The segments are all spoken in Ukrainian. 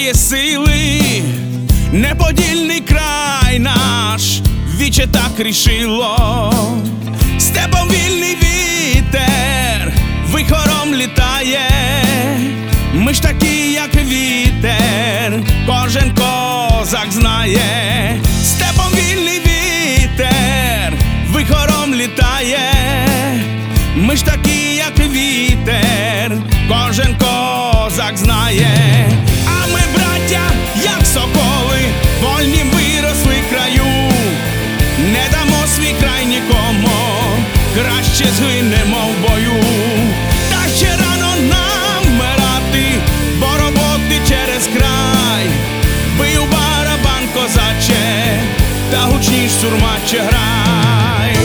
має сили, неподільний край наш, віче так рішило. Степом вільний вітер, вихором літає. Ми ж такі, як вітер, кожен козак знає. Степом вільний вітер, вихором літає. Ми ж такі, як вітер, кожен козак знає. А ми, браття, як соколи, вольнім виросли краю. Не дамо свій край нікому, краще згинемо в бою. Та ще рано нам вмирати, бо роботи через край. Бий у барабан, козаче, та гучніш, сурмаче, грай.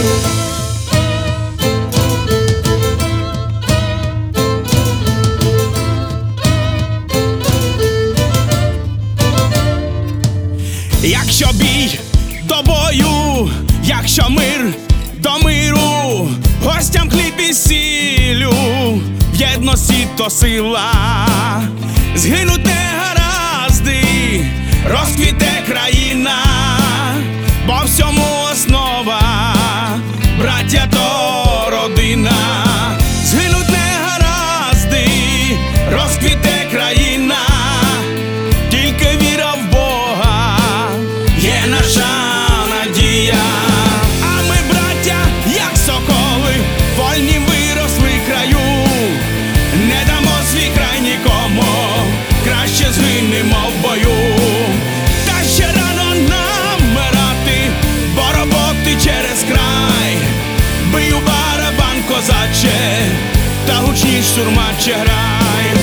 Якщо бій до бою, якщо мир до миру, гостям хліб і сіллю, в єдності то сила. Згинуть негаразди, розквіте країна, бо всьому основа, браття то родина. Згинуть негаразди, розквіте країна, тільки віра в Бога є наша надія. А ми, браття, як соколи, вольнім виросли краю. Не дамо свій край нікому, краще згинемо в бою. Та ще рано нам вмирати, бо роботи через край. Бий у барабан, козаче, та гучніш, сурмаче, грай.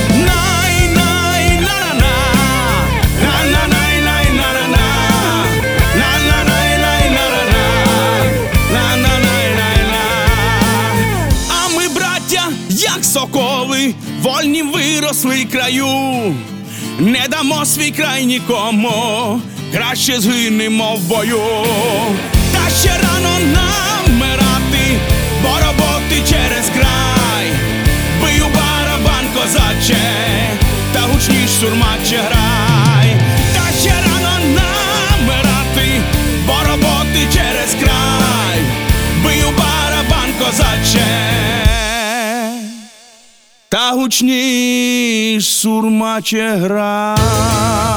Як соколи, вольнім виросли краю. Не дамо свій край нікому, краще згинемо в бою. Та ще рано нам вмирати, бо роботи через край. Бий у барабан, козаче, та гучніш, сурмаче, грай. Та ще рано нам вмирати, бо роботи через край. Бий у барабан, козаче, та гучніш, сурмаче, грай.